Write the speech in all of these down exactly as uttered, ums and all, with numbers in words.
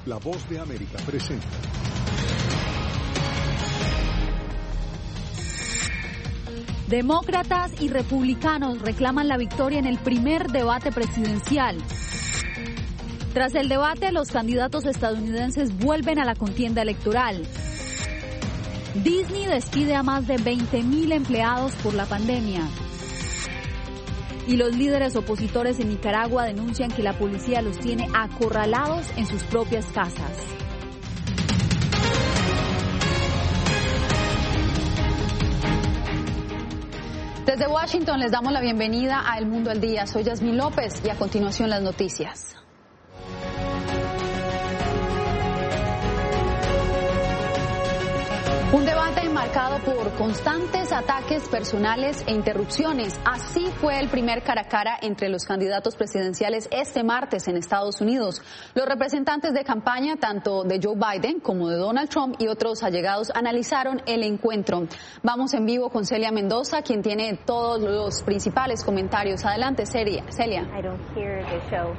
La Voz de América presenta. Demócratas y republicanos reclaman la victoria en el primer debate presidencial. Tras el debate, los candidatos estadounidenses vuelven a la contienda electoral. Disney despide a más de veinte mil empleados por la pandemia. Y los líderes opositores en Nicaragua denuncian que la policía los tiene acorralados en sus propias casas. Desde Washington les damos la bienvenida a El Mundo al Día. Soy Yasmín López y a continuación las noticias. Un debate marcado por constantes ataques personales e interrupciones. Así fue el primer cara a cara entre los candidatos presidenciales este martes en Estados Unidos. Los representantes de campaña, tanto de Joe Biden como de Donald Trump y otros allegados, analizaron el encuentro. Vamos en vivo con Celia Mendoza, quien tiene todos los principales comentarios. Adelante, Celia. Celia. I don't hear the show.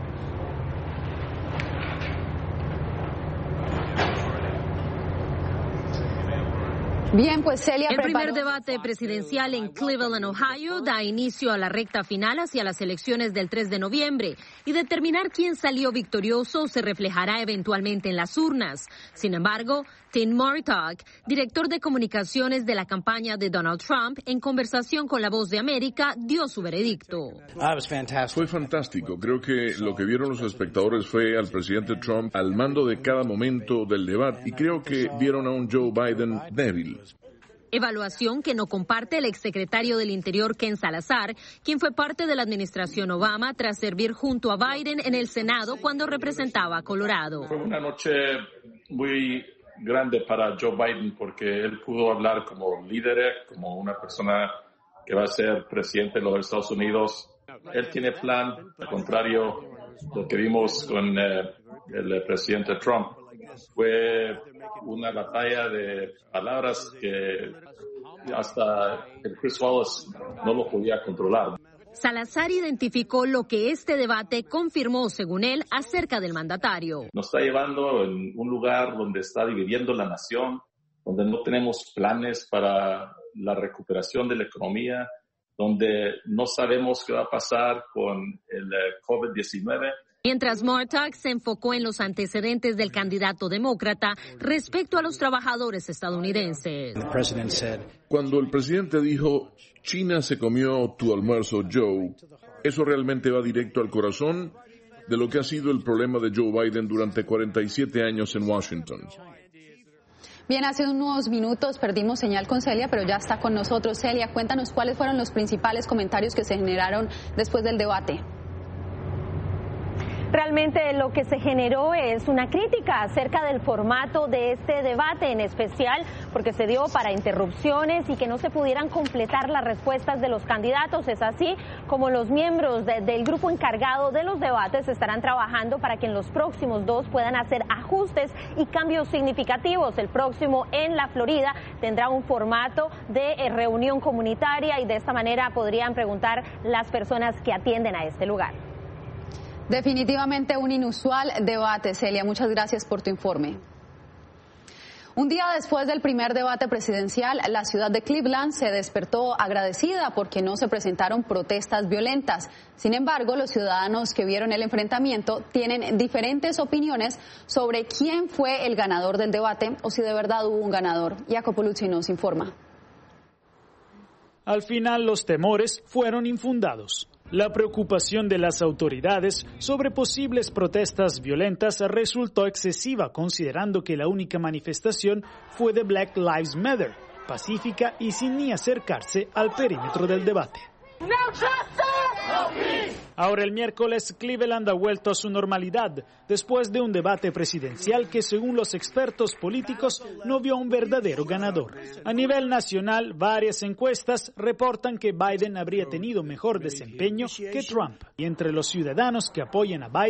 Bien, pues Celia El preparó... primer debate presidencial en Cleveland, Ohio, da inicio a la recta final hacia las elecciones del tres de noviembre y determinar quién salió victorioso se reflejará eventualmente en las urnas. Sin embargo, Tim Murtaugh, director de comunicaciones de la campaña de Donald Trump, en conversación con La Voz de América, dio su veredicto. Fue fantástico. Creo que lo que vieron los espectadores fue al presidente Trump al mando de cada momento del debate y creo que vieron a un Joe Biden débil. Evaluación que no comparte el exsecretario del Interior Ken Salazar, quien fue parte de la administración Obama tras servir junto a Biden en el Senado cuando representaba a Colorado. Fue una noche muy grande para Joe Biden porque él pudo hablar como líder, como una persona que va a ser presidente de los Estados Unidos. Él tiene plan, al contrario de lo que vimos con eh, el presidente Trump. Fue una batalla de palabras que hasta el Chris Wallace no lo podía controlar. Salazar identificó lo que este debate confirmó, según él, acerca del mandatario. Nos está llevando en un lugar donde está dividiendo la nación, donde no tenemos planes para la recuperación de la economía, donde no sabemos qué va a pasar con el COVID diecinueve. Mientras Murtaugh se enfocó en los antecedentes del candidato demócrata respecto a los trabajadores estadounidenses. Cuando el presidente dijo, China se comió tu almuerzo, Joe, eso realmente va directo al corazón de lo que ha sido el problema de Joe Biden durante cuarenta y siete años en Washington. Bien, hace unos minutos perdimos señal con Celia, pero ya está con nosotros. Celia, cuéntanos cuáles fueron los principales comentarios que se generaron después del debate. Realmente lo que se generó es una crítica acerca del formato de este debate, en especial porque se dio para interrupciones y que no se pudieran completar las respuestas de los candidatos. Es así como los miembros de, del grupo encargado de los debates estarán trabajando para que en los próximos dos puedan hacer ajustes y cambios significativos. El próximo en la Florida tendrá un formato de eh, reunión comunitaria y de esta manera podrían preguntar las personas que atienden a este lugar. Definitivamente un inusual debate, Celia. Muchas gracias por tu informe. Un día después del primer debate presidencial, la ciudad de Cleveland se despertó agradecida porque no se presentaron protestas violentas. Sin embargo, los ciudadanos que vieron el enfrentamiento tienen diferentes opiniones sobre quién fue el ganador del debate o si de verdad hubo un ganador. Jacopo Luzzi nos informa. Al final, los temores fueron infundados. La preocupación de las autoridades sobre posibles protestas violentas resultó excesiva, considerando que la única manifestación fue de Black Lives Matter, pacífica y sin ni acercarse al perímetro del debate. Ahora el miércoles, Cleveland ha vuelto a su normalidad después de un debate presidencial que, según los expertos políticos, no vio un verdadero ganador. A nivel nacional, varias encuestas reportan que Biden habría tenido mejor desempeño que Trump. Y entre los ciudadanos que apoyan a Biden,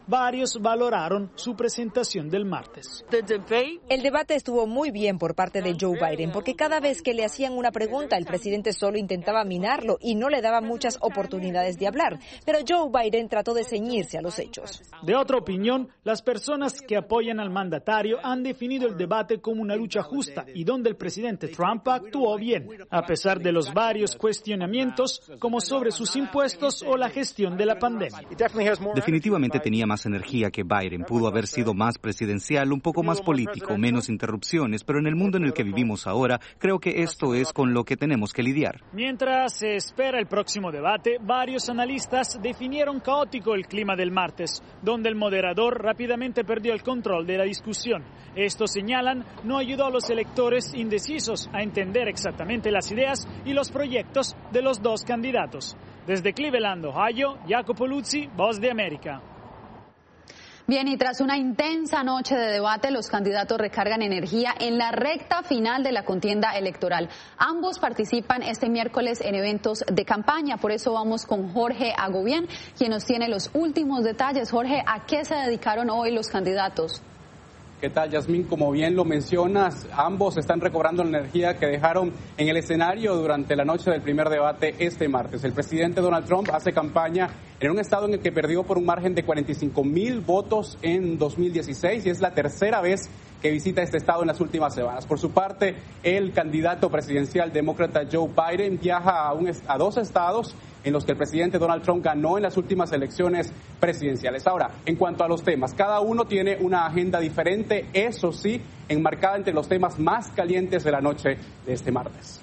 varios valoraron su presentación del martes. El debate estuvo muy bien por parte de Joe Biden, porque cada vez que le hacían una pregunta, el presidente solo intentaba minarlo y no le daba muchas oportunidades de hablar. Pero Joe Biden trató de ceñirse a los hechos. De otra opinión, las personas que apoyan al mandatario han definido el debate como una lucha justa y donde el presidente Trump actuó bien, a pesar de los varios cuestionamientos, como sobre sus impuestos o la gestión de la pandemia. Definitivamente tenía más energía que Biden, pudo haber sido más presidencial, un poco más político, menos interrupciones, pero en el mundo en el que vivimos ahora, creo que esto es con lo que tenemos que lidiar. Mientras se espera el próximo debate, varios analistas definieron caótico el clima del martes, donde el moderador rápidamente perdió el control de la discusión. Esto, señalan, no ayudó a los electores indecisos a entender exactamente las ideas y los proyectos de los dos candidatos. Desde Cleveland, Ohio, Jacopo Luzzi, Voz de América. Bien, y tras una intensa noche de debate, los candidatos recargan energía en la recta final de la contienda electoral. Ambos participan este miércoles en eventos de campaña, por eso vamos con Jorge Agobián, quien nos tiene los últimos detalles. Jorge, ¿a qué se dedicaron hoy los candidatos? ¿Qué tal, Yasmín? Como bien lo mencionas, ambos están recobrando la energía que dejaron en el escenario durante la noche del primer debate este martes. El presidente Donald Trump hace campaña en un estado en el que perdió por un margen de cuarenta y cinco mil votos en dos mil dieciséis y es la tercera vez que visita este estado en las últimas semanas. Por su parte, el candidato presidencial demócrata Joe Biden viaja a, un, a dos estados en los que el presidente Donald Trump ganó en las últimas elecciones presidenciales. Ahora, en cuanto a los temas, cada uno tiene una agenda diferente, eso sí, enmarcada entre los temas más calientes de la noche de este martes.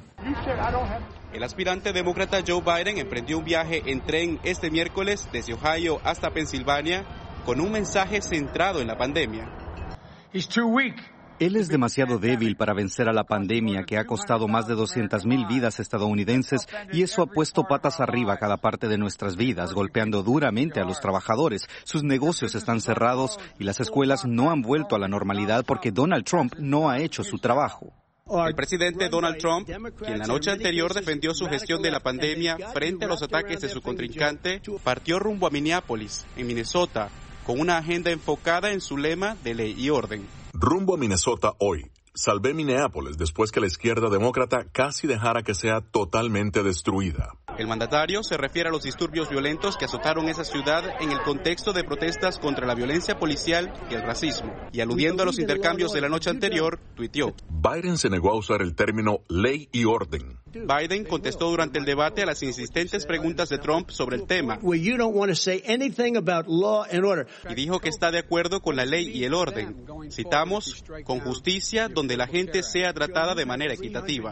El aspirante demócrata Joe Biden emprendió un viaje en tren este miércoles desde Ohio hasta Pensilvania con un mensaje centrado en la pandemia. Él es demasiado débil para vencer a la pandemia que ha costado más de doscientas mil vidas estadounidenses y eso ha puesto patas arriba a cada parte de nuestras vidas, golpeando duramente a los trabajadores. Sus negocios están cerrados y las escuelas no han vuelto a la normalidad porque Donald Trump no ha hecho su trabajo. El presidente Donald Trump, quien la noche anterior defendió su gestión de la pandemia frente a los ataques de su contrincante, partió rumbo a Minneapolis, en Minnesota, con una agenda enfocada en su lema de ley y orden. Rumbo a Minnesota hoy. Salvé Minneapolis después que la izquierda demócrata casi dejara que sea totalmente destruida. El mandatario se refiere a los disturbios violentos que azotaron esa ciudad en el contexto de protestas contra la violencia policial y el racismo. Y aludiendo a los intercambios de la noche anterior, tuiteó: Biden se negó a usar el término ley y orden. Biden contestó durante el debate a las insistentes preguntas de Trump sobre el tema. Y dijo que está de acuerdo con la ley y el orden. Citamos, con justicia, donde la gente sea tratada de manera equitativa.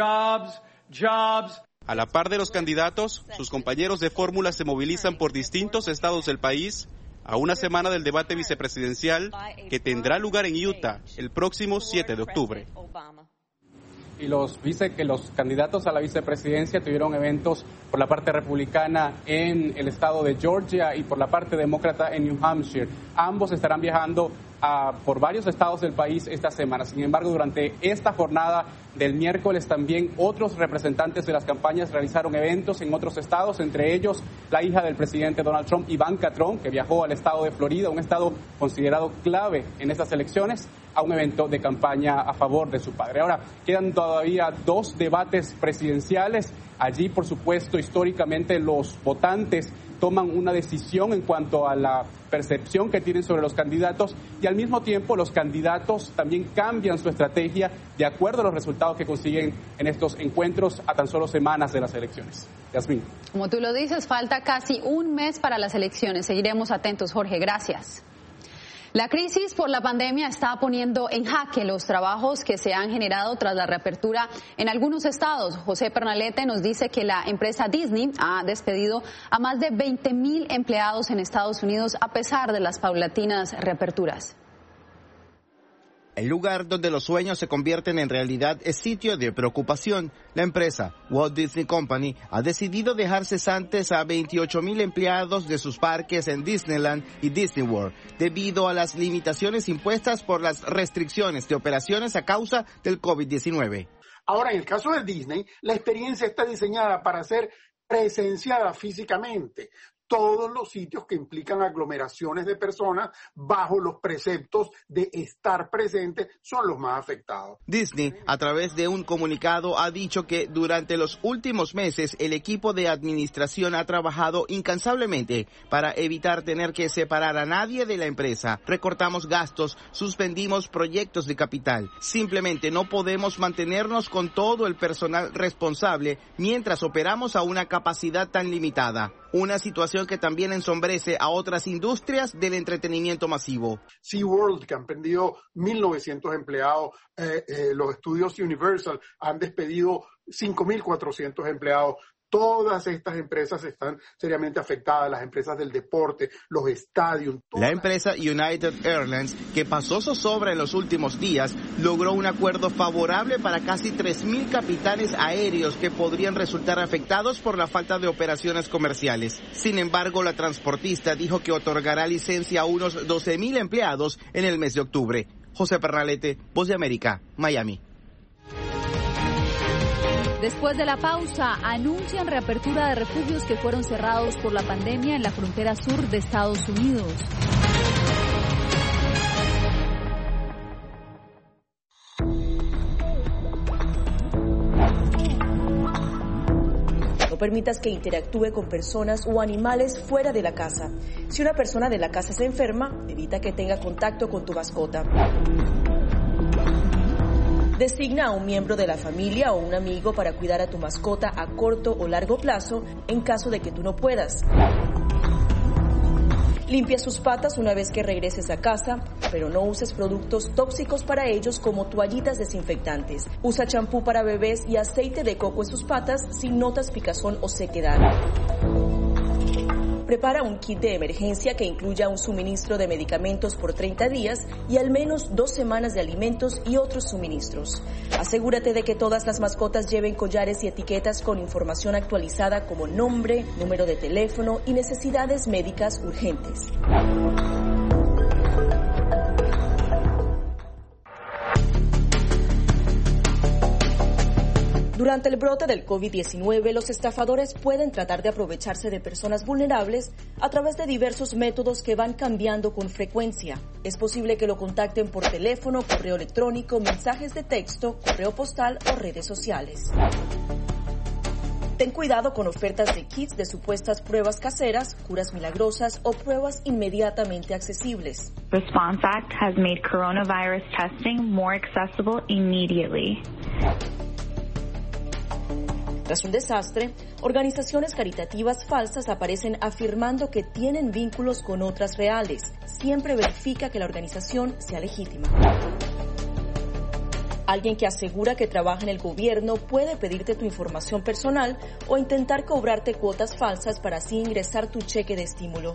A la par de los candidatos, sus compañeros de fórmula se movilizan por distintos estados del país a una semana del debate vicepresidencial que tendrá lugar en Utah el próximo siete de octubre. Y los vice que los candidatos a la vicepresidencia tuvieron eventos por la parte republicana en el estado de Georgia y por la parte demócrata en New Hampshire. Ambos estarán viajando a, por varios estados del país esta semana. Sin embargo, durante esta jornada del miércoles también otros representantes de las campañas realizaron eventos en otros estados, entre ellos la hija del presidente Donald Trump, Ivanka Trump, que viajó al estado de Florida, un estado considerado clave en estas elecciones, a un evento de campaña a favor de su padre. Ahora, quedan todavía dos debates presidenciales. Allí, por supuesto, históricamente los votantes toman una decisión en cuanto a la percepción que tienen sobre los candidatos y al mismo tiempo los candidatos también cambian su estrategia de acuerdo a los resultados que consiguen en estos encuentros a tan solo semanas de las elecciones. Yasmín. Como tú lo dices, falta casi un mes para las elecciones. Seguiremos atentos, Jorge. Gracias. La crisis por la pandemia está poniendo en jaque los trabajos que se han generado tras la reapertura en algunos estados. José Pernalete nos dice que la empresa Disney ha despedido a más de veinte mil empleados en Estados Unidos a pesar de las paulatinas reaperturas. El lugar donde los sueños se convierten en realidad es sitio de preocupación. La empresa Walt Disney Company ha decidido dejar cesantes a veintiocho mil empleados de sus parques en Disneyland y Disney World debido a las limitaciones impuestas por las restricciones de operaciones a causa del COVID diecinueve. Ahora, en el caso de Disney, la experiencia está diseñada para ser presenciada físicamente. todos los sitios que implican aglomeraciones de personas bajo los preceptos de estar presente son los más afectados. Disney, a través de un comunicado, ha dicho que durante los últimos meses el equipo de administración ha trabajado incansablemente para evitar tener que separar a nadie de la empresa. Recortamos gastos, suspendimos proyectos de capital. Simplemente no podemos mantenernos con todo el personal responsable mientras operamos a una capacidad tan limitada. Una situación que también ensombrece a otras industrias del entretenimiento masivo. SeaWorld, que han perdido mil novecientos empleados, eh, eh, los estudios Universal han despedido cinco mil cuatrocientos empleados. Todas estas empresas están seriamente afectadas, las empresas del deporte, los estadios. La empresa United Airlines, que pasó zozobra en los últimos días, logró un acuerdo favorable para casi tres mil capitanes aéreos que podrían resultar afectados por la falta de operaciones comerciales. Sin embargo, la transportista dijo que otorgará licencia a unos doce mil empleados en el mes de octubre. José Pernalete, Voz de América, Miami. Después de la pausa, anuncian reapertura de refugios que fueron cerrados por la pandemia en la frontera sur de Estados Unidos. No permitas que interactúe con personas o animales fuera de la casa. Si una persona de la casa se enferma, evita que tenga contacto con tu mascota. Designa a un miembro de la familia o un amigo para cuidar a tu mascota a corto o largo plazo en caso de que tú no puedas. Limpia sus patas una vez que regreses a casa, pero no uses productos tóxicos para ellos como toallitas desinfectantes. Usa champú para bebés y aceite de coco en sus patas si notas picazón o sequedad. Prepara un kit de emergencia que incluya un suministro de medicamentos por treinta días y al menos dos semanas de alimentos y otros suministros. Asegúrate de que todas las mascotas lleven collares y etiquetas con información actualizada como nombre, número de teléfono y necesidades médicas urgentes. Durante el brote del COVID diecinueve, los estafadores pueden tratar de aprovecharse de personas vulnerables a través de diversos métodos que van cambiando con frecuencia. Es posible que lo contacten por teléfono, correo electrónico, mensajes de texto, correo postal o redes sociales. Ten cuidado con ofertas de kits de supuestas pruebas caseras, curas milagrosas o pruebas inmediatamente accesibles. Response Act has made coronavirus testing more accessible immediately. Tras un desastre, organizaciones caritativas falsas aparecen afirmando que tienen vínculos con otras reales. Siempre verifica que la organización sea legítima. Alguien que asegura que trabaja en el gobierno puede pedirte tu información personal o intentar cobrarte cuotas falsas para así ingresar tu cheque de estímulo.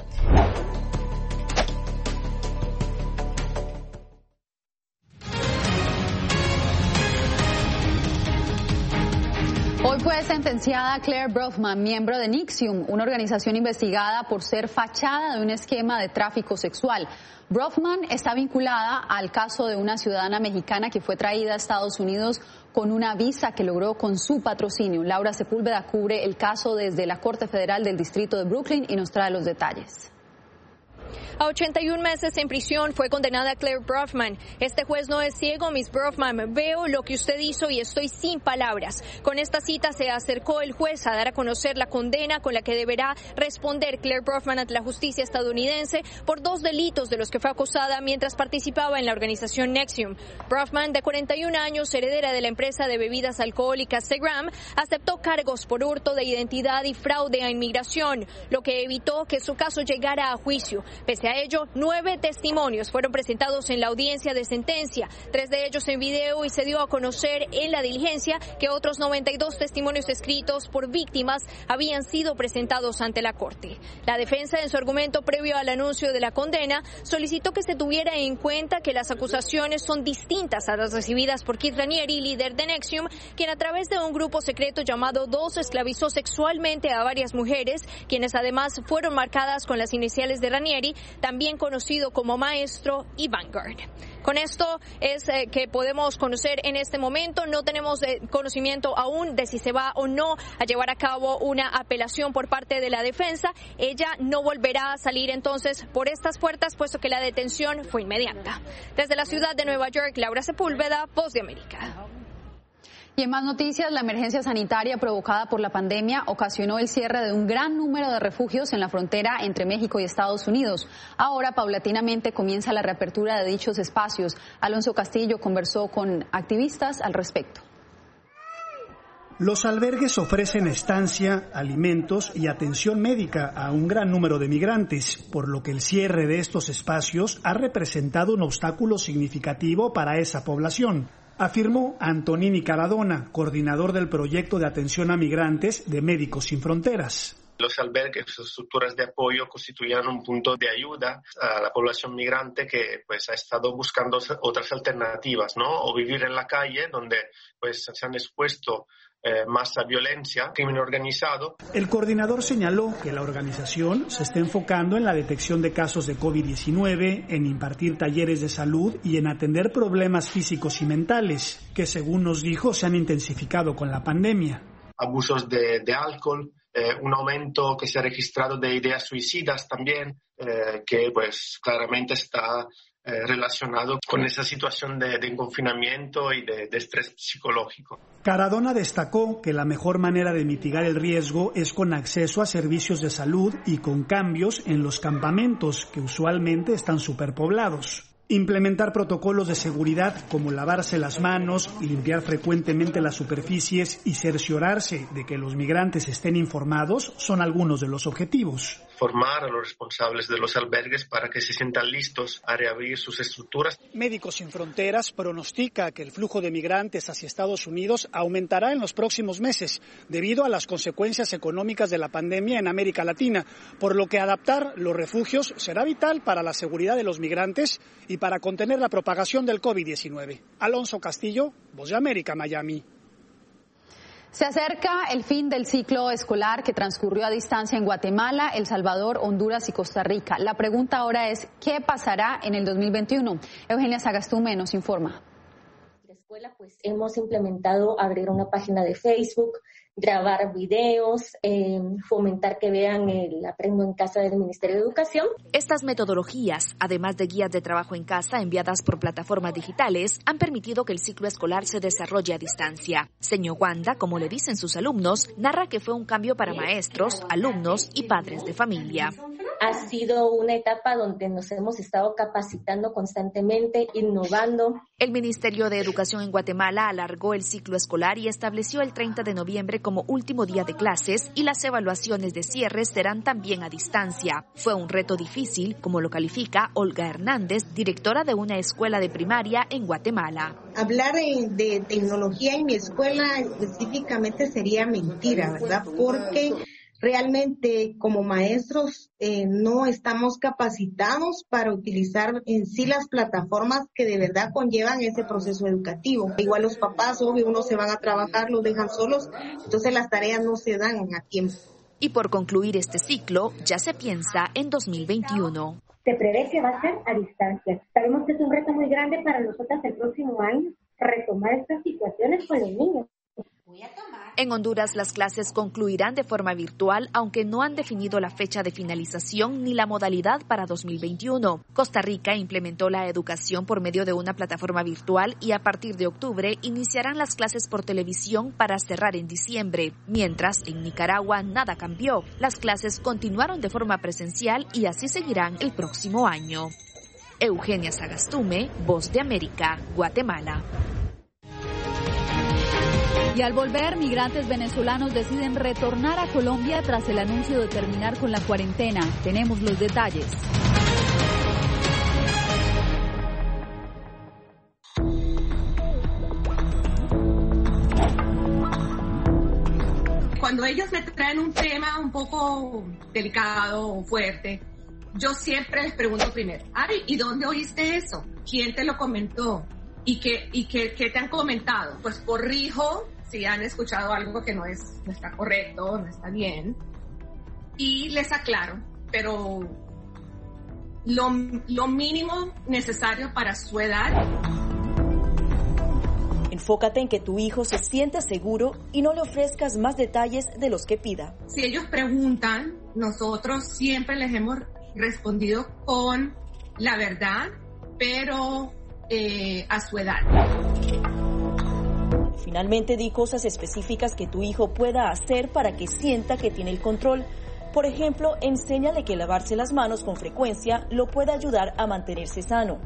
Hoy fue sentenciada Claire Bronfman, miembro de NXIVM, una organización investigada por ser fachada de un esquema de tráfico sexual. Bronfman está vinculada al caso de una ciudadana mexicana que fue traída a Estados Unidos con una visa que logró con su patrocinio. Laura Sepúlveda cubre el caso desde la Corte Federal del Distrito de Brooklyn y nos trae los detalles. A ochenta y un meses en prisión fue condenada Claire Bronfman. Este juez no es ciego, Miss Bronfman. Veo lo que usted hizo y estoy sin palabras. Con esta cita se acercó el juez a dar a conocer la condena con la que deberá responder Claire Bronfman ante la justicia estadounidense por dos delitos de los que fue acusada mientras participaba en la organización NXIVM. Bronfman, de cuarenta y un años, heredera de la empresa de bebidas alcohólicas Segram, aceptó cargos por hurto de identidad y fraude a inmigración, lo que evitó que su caso llegara a juicio. Pese a ello, nueve testimonios fueron presentados en la audiencia de sentencia, tres de ellos en video, y se dio a conocer en la diligencia que otros noventa y dos testimonios escritos por víctimas habían sido presentados ante la Corte. La defensa, en su argumento previo al anuncio de la condena, solicitó que se tuviera en cuenta que las acusaciones son distintas a las recibidas por Keith Raniere, líder de NXIVM, quien a través de un grupo secreto llamado dos esclavizó sexualmente a varias mujeres, quienes además fueron marcadas con las iniciales de Raniere Society, también conocido como Maestro y Vanguard. Con esto es eh, que podemos conocer en este momento. No tenemos eh, conocimiento aún de si se va o no a llevar a cabo una apelación por parte de la defensa. Ella no volverá a salir entonces por estas puertas, puesto que la detención fue inmediata. Desde la ciudad de Nueva York, Laura Sepúlveda, Voz de América. Y en más noticias, la emergencia sanitaria provocada por la pandemia ocasionó el cierre de un gran número de refugios en la frontera entre México y Estados Unidos. Ahora, paulatinamente, comienza la reapertura de dichos espacios. Alonso Castillo conversó con activistas al respecto. Los albergues ofrecen estancia, alimentos y atención médica a un gran número de migrantes, por lo que el cierre de estos espacios ha representado un obstáculo significativo para esa población, afirmó Antonini Caradona, coordinador del proyecto de atención a migrantes de Médicos Sin Fronteras. Los albergues, sus estructuras de apoyo constituían un punto de ayuda a la población migrante que pues ha estado buscando otras alternativas, ¿no? O vivir en la calle, donde pues se han expuesto eh, más a violencia, crimen organizado. El coordinador señaló que la organización se está enfocando en la detección de casos de COVID diecinueve, en impartir talleres de salud y en atender problemas físicos y mentales, que según nos dijo se han intensificado con la pandemia. Abusos de, de alcohol, eh, un aumento que se ha registrado de ideas suicidas también, eh, que pues claramente está eh, relacionado con esa situación de, de confinamiento y de, de estrés psicológico. Caradona destacó que la mejor manera de mitigar el riesgo es con acceso a servicios de salud y con cambios en los campamentos, que usualmente están superpoblados. Implementar protocolos de seguridad como lavarse las manos, limpiar frecuentemente las superficies y cerciorarse de que los migrantes estén informados son algunos de los objetivos. Formar a los responsables de los albergues para que se sientan listos a reabrir sus estructuras. Médicos Sin Fronteras pronostica que el flujo de migrantes hacia Estados Unidos aumentará en los próximos meses debido a las consecuencias económicas de la pandemia en América Latina, por lo que adaptar los refugios será vital para la seguridad de los migrantes y para contener la propagación del COVID diecinueve. Alonso Castillo, Voz de América, Miami. Se acerca el fin del ciclo escolar que transcurrió a distancia en Guatemala, El Salvador, Honduras y Costa Rica. La pregunta ahora es, ¿qué pasará en el dos mil veintiuno? Eugenia Sagastume nos informa. En la escuela pues hemos implementado abrir una página de Facebook, grabar videos, eh, fomentar que vean el Aprendo en Casa del Ministerio de Educación. Estas metodologías, además de guías de trabajo en casa enviadas por plataformas digitales, han permitido que el ciclo escolar se desarrolle a distancia. Señor Wanda, como le dicen sus alumnos, narra que fue un cambio para maestros, alumnos y padres de familia. Ha sido una etapa donde nos hemos estado capacitando constantemente, innovando. El Ministerio de Educación en Guatemala alargó el ciclo escolar y estableció el treinta de noviembre como último día de clases y las evaluaciones de cierre serán también a distancia. Fue un reto difícil, como lo califica Olga Hernández, directora de una escuela de primaria en Guatemala. Hablar de, de tecnología en mi escuela específicamente sería mentira, ¿verdad? Porque realmente como maestros eh, no estamos capacitados para utilizar en sí las plataformas que de verdad conllevan ese proceso educativo. Igual los papás, obvio, uno se van a trabajar, los dejan solos, entonces las tareas no se dan a tiempo. Y por concluir este ciclo, ya se piensa en dos mil veintiuno. Se prevé que va a ser a distancia. Sabemos que es un reto muy grande para nosotras el próximo año, retomar estas situaciones con los niños. En Honduras las clases concluirán de forma virtual, aunque no han definido la fecha de finalización ni la modalidad para dos mil veintiuno. Costa Rica implementó la educación por medio de una plataforma virtual y a partir de octubre iniciarán las clases por televisión para cerrar en diciembre. Mientras, en Nicaragua nada cambió. Las clases continuaron de forma presencial y así seguirán el próximo año. Eugenia Sagastume, Voz de América, Guatemala. Y al volver, migrantes venezolanos deciden retornar a Colombia tras el anuncio de terminar con la cuarentena. Tenemos los detalles. Cuando ellos me traen un tema un poco delicado o fuerte, yo siempre les pregunto primero, Ari, ¿y dónde oíste eso? ¿Quién te lo comentó? ¿Y qué, y qué, qué te han comentado? Pues corrijo si han escuchado algo que no es, no está correcto, no está bien, y les aclaro, pero lo, lo mínimo necesario para su edad. Enfócate en que tu hijo se sienta seguro y no le ofrezcas más detalles de los que pida. Si ellos preguntan, nosotros siempre les hemos respondido con la verdad, pero eh, a su edad. Finalmente, di cosas específicas que tu hijo pueda hacer para que sienta que tiene el control. Por ejemplo, enséñale que lavarse las manos con frecuencia lo puede ayudar a mantenerse sano.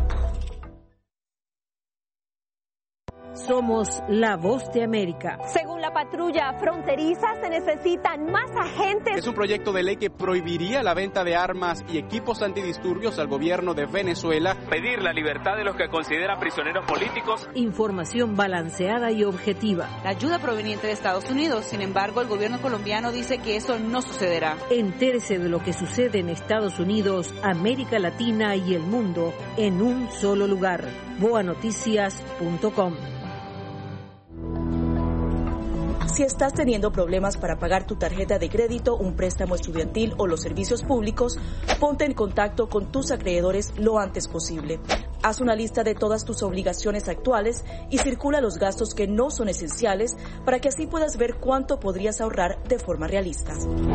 Somos la voz de América. Según la patrulla fronteriza, se necesitan más agentes. Es un proyecto de ley que prohibiría la venta de armas y equipos antidisturbios al gobierno de Venezuela. Pedir la libertad de los que consideran prisioneros políticos. Información balanceada y objetiva. La ayuda proveniente de Estados Unidos, sin embargo, el gobierno colombiano dice que eso no sucederá. Entérese de lo que sucede en Estados Unidos, América Latina y el mundo en un solo lugar. boa noticias punto com. Si estás teniendo problemas para pagar tu tarjeta de crédito, un préstamo estudiantil o los servicios públicos, ponte en contacto con tus acreedores lo antes posible. Haz una lista de todas tus obligaciones actuales y circula los gastos que no son esenciales para que así puedas ver cuánto podrías ahorrar de forma realista.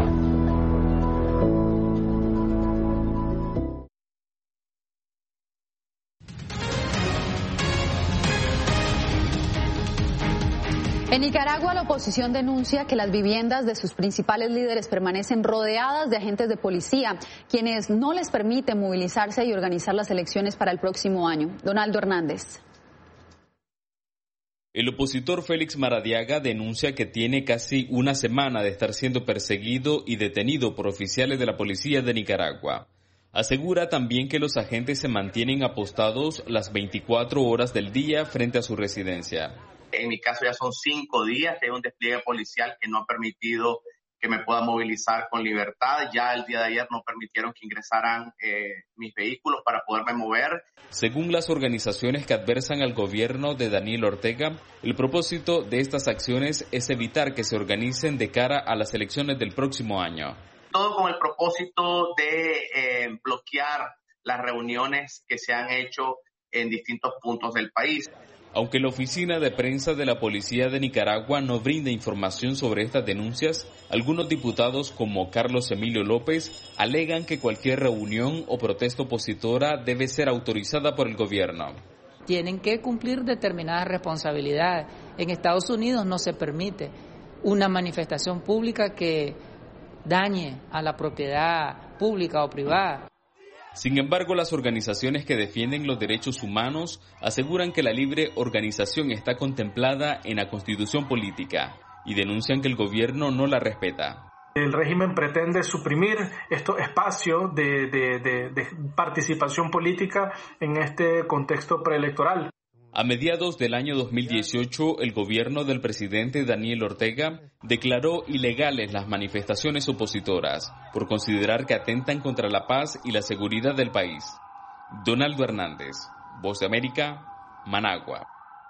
En Nicaragua, la oposición denuncia que las viviendas de sus principales líderes permanecen rodeadas de agentes de policía, quienes no les permiten movilizarse y organizar las elecciones para el próximo año. Donaldo Hernández. El opositor Félix Maradiaga denuncia que tiene casi una semana de estar siendo perseguido y detenido por oficiales de la policía de Nicaragua. Asegura también que los agentes se mantienen apostados las veinticuatro horas del día frente a su residencia. En mi caso ya son cinco días que hay un despliegue policial que no ha permitido que me pueda movilizar con libertad. Ya el día de ayer no permitieron que ingresaran eh, mis vehículos para poderme mover. Según las organizaciones que adversan al gobierno de Daniel Ortega, el propósito de estas acciones es evitar que se organicen de cara a las elecciones del próximo año. Todo con el propósito de eh, bloquear las reuniones que se han hecho en distintos puntos del país. Aunque la oficina de prensa de la Policía de Nicaragua no brinda información sobre estas denuncias, algunos diputados como Carlos Emilio López alegan que cualquier reunión o protesta opositora debe ser autorizada por el gobierno. Tienen que cumplir determinadas responsabilidades. En Estados Unidos no se permite una manifestación pública que dañe a la propiedad pública o privada. Sin embargo, las organizaciones que defienden los derechos humanos aseguran que la libre organización está contemplada en la Constitución política y denuncian que el gobierno no la respeta. El régimen pretende suprimir estos espacios de, de, de, de participación política en este contexto preelectoral. A mediados del año dos mil dieciocho, el gobierno del presidente Daniel Ortega declaró ilegales las manifestaciones opositoras por considerar que atentan contra la paz y la seguridad del país. Donaldo Hernández, Voz de América, Managua.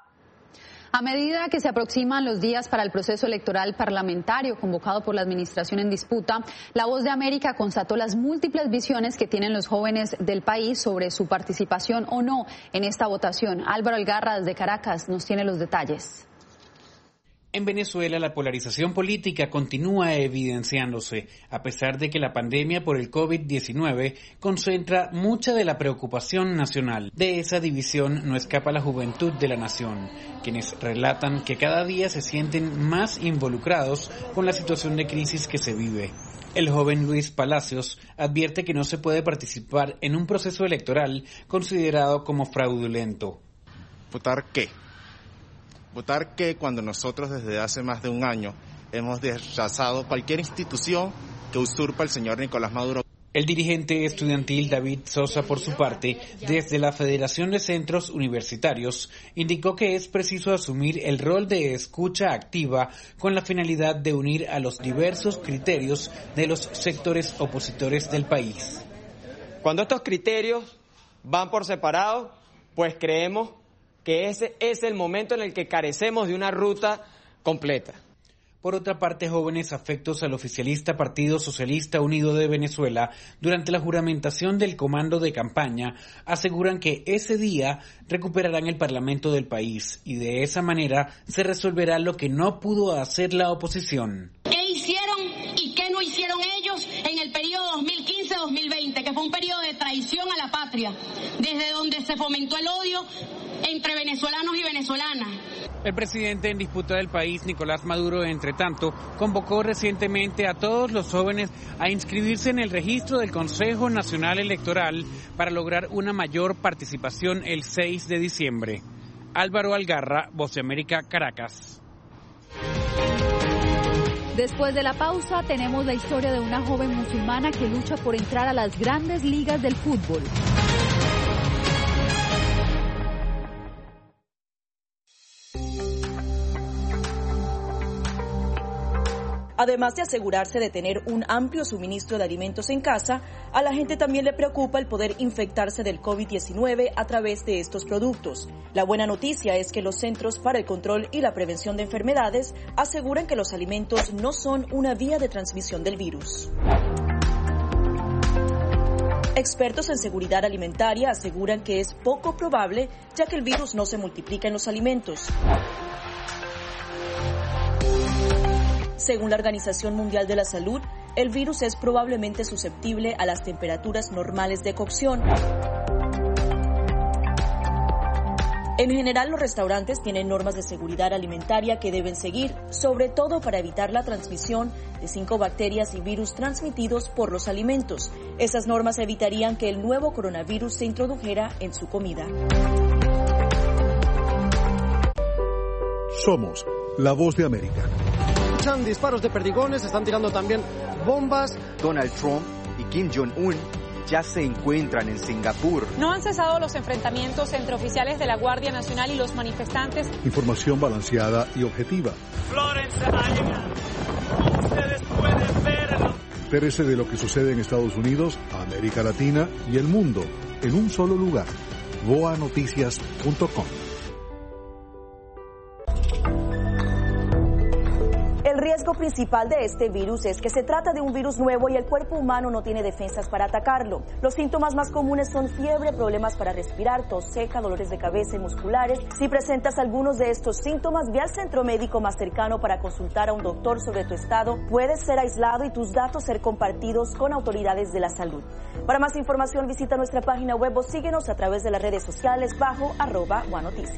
A medida que se aproximan los días para el proceso electoral parlamentario convocado por la administración en disputa, La Voz de América constató las múltiples visiones que tienen los jóvenes del país sobre su participación o no en esta votación. Álvaro Algarra, desde Caracas, nos tiene los detalles. En Venezuela, la polarización política continúa evidenciándose, a pesar de que la pandemia por el COVID diecinueve concentra mucha de la preocupación nacional. De esa división no escapa la juventud de la nación, quienes relatan que cada día se sienten más involucrados con la situación de crisis que se vive. El joven Luis Palacios advierte que no se puede participar en un proceso electoral considerado como fraudulento. ¿Votar qué? Votar que cuando nosotros desde hace más de un año hemos rechazado cualquier institución que usurpa el señor Nicolás Maduro. El dirigente estudiantil David Sosa, por su parte, desde la Federación de Centros Universitarios, indicó que es preciso asumir el rol de escucha activa con la finalidad de unir a los diversos criterios de los sectores opositores del país. Cuando estos criterios van por separado, pues creemos que ese es el momento en el que carecemos de una ruta completa. Por otra parte, jóvenes afectos al oficialista Partido Socialista Unido de Venezuela, durante la juramentación del comando de campaña, aseguran que ese día recuperarán el parlamento del país y de esa manera se resolverá lo que no pudo hacer la oposición. ¿Qué hicieron y qué no hicieron ellos en el periodo dos mil quince a dos mil veinte, que fue un periodo de traición a la patria, desde donde se fomentó el odio entre venezolanos y venezolanas? El presidente en disputa del país, Nicolás Maduro, entre tanto, convocó recientemente a todos los jóvenes a inscribirse en el registro del Consejo Nacional Electoral para lograr una mayor participación el seis de diciembre. Álvaro Algarra, Voz de América, Caracas. Después de la pausa, tenemos la historia de una joven musulmana que lucha por entrar a las grandes ligas del fútbol. Además de asegurarse de tener un amplio suministro de alimentos en casa, a la gente también le preocupa el poder infectarse del COVID diecinueve a través de estos productos. La buena noticia es que los Centros para el Control y la Prevención de Enfermedades aseguran que los alimentos no son una vía de transmisión del virus. Expertos en seguridad alimentaria aseguran que es poco probable, ya que el virus no se multiplica en los alimentos. Según la Organización Mundial de la Salud, el virus es probablemente susceptible a las temperaturas normales de cocción. En general, los restaurantes tienen normas de seguridad alimentaria que deben seguir, sobre todo para evitar la transmisión de cinco bacterias y virus transmitidos por los alimentos. Esas normas evitarían que el nuevo coronavirus se introdujera en su comida. Somos la Voz de América. Disparos de perdigones, están tirando también bombas. Donald Trump y Kim Jong-un ya se encuentran en Singapur. No han cesado los enfrentamientos entre oficiales de la Guardia Nacional y los manifestantes. Información balanceada y objetiva. Florence, ustedes pueden ver. Entérese de lo que sucede en Estados Unidos, América Latina y el mundo en un solo lugar. voa noticias punto com. El riesgo principal de este virus es que se trata de un virus nuevo y el cuerpo humano no tiene defensas para atacarlo. Los síntomas más comunes son fiebre, problemas para respirar, tos seca, dolores de cabeza y musculares. Si presentas algunos de estos síntomas, ve al centro médico más cercano para consultar a un doctor sobre tu estado. Puedes ser aislado y tus datos ser compartidos con autoridades de la salud. Para más información, visita nuestra página web o síguenos a través de las redes sociales bajo arroba guanoticias.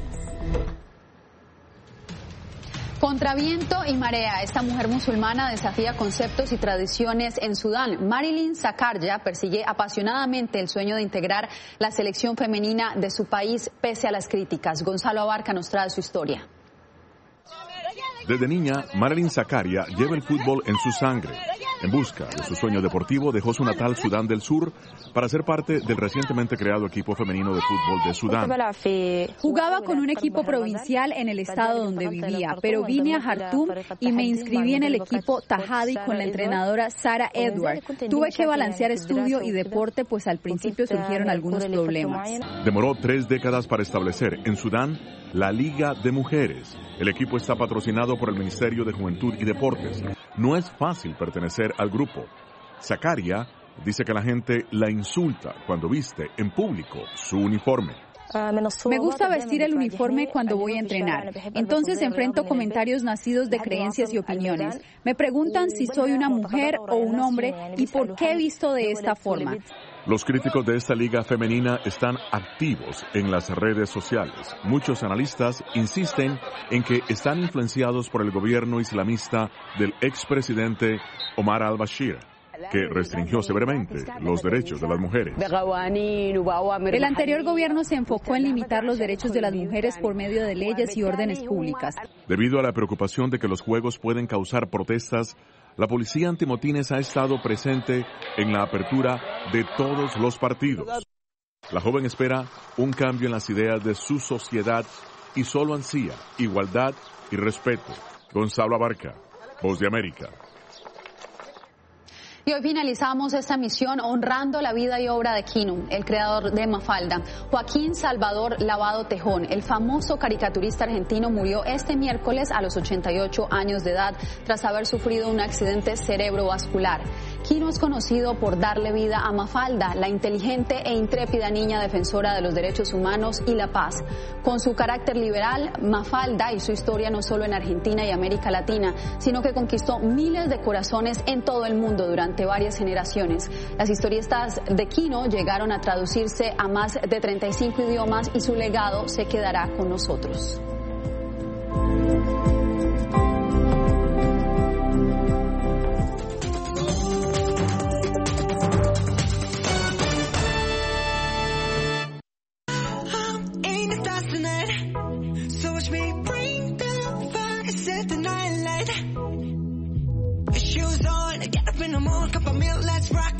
Contra viento y marea, esta mujer musulmana desafía conceptos y tradiciones en Sudán. Marilyn Zakaria persigue apasionadamente el sueño de integrar la selección femenina de su país pese a las críticas. Gonzalo Abarca nos trae su historia. Desde niña, Marilyn Zakaria lleva el fútbol en su sangre. En busca de su sueño deportivo, dejó su natal Sudán del Sur para ser parte del recientemente creado equipo femenino de fútbol de Sudán. Jugaba con un equipo provincial en el estado donde vivía, pero vine a Jartum y me inscribí en el equipo Tahadi con la entrenadora Sara Edward. Tuve que balancear estudio y deporte, pues al principio surgieron algunos problemas. Demoró tres décadas para establecer en Sudán la Liga de Mujeres. El equipo está patrocinado por el Ministerio de Juventud y Deportes. No es fácil pertenecer al grupo. Zakaria dice que la gente la insulta cuando viste en público su uniforme. Me gusta vestir el uniforme cuando voy a entrenar. Entonces enfrento comentarios nacidos de creencias y opiniones. Me preguntan si soy una mujer o un hombre y por qué he visto de esta forma. Los críticos de esta liga femenina están activos en las redes sociales. Muchos analistas insisten en que están influenciados por el gobierno islamista del expresidente Omar al-Bashir, que restringió severamente los derechos de las mujeres. El anterior gobierno se enfocó en limitar los derechos de las mujeres por medio de leyes y órdenes públicas. Debido a la preocupación de que los juegos pueden causar protestas, la policía antimotines ha estado presente en la apertura de todos los partidos. La joven espera un cambio en las ideas de su sociedad y solo ansía igualdad y respeto. Gonzalo Abarca, Voz de América. Y hoy finalizamos esta misión honrando la vida y obra de Quino, el creador de Mafalda. Joaquín Salvador Lavado Tejón, el famoso caricaturista argentino, murió este miércoles a los ochenta y ocho años de edad tras haber sufrido un accidente cerebrovascular. Quino es conocido por darle vida a Mafalda, la inteligente e intrépida niña defensora de los derechos humanos y la paz. Con su carácter liberal, Mafalda hizo historia no solo en Argentina y América Latina, sino que conquistó miles de corazones en todo el mundo durante varias generaciones. Las historietas de Quino llegaron a traducirse a más de treinta y cinco idiomas y su legado se quedará con nosotros. Shoes on, get up in the morning, cup of milk, let's rock.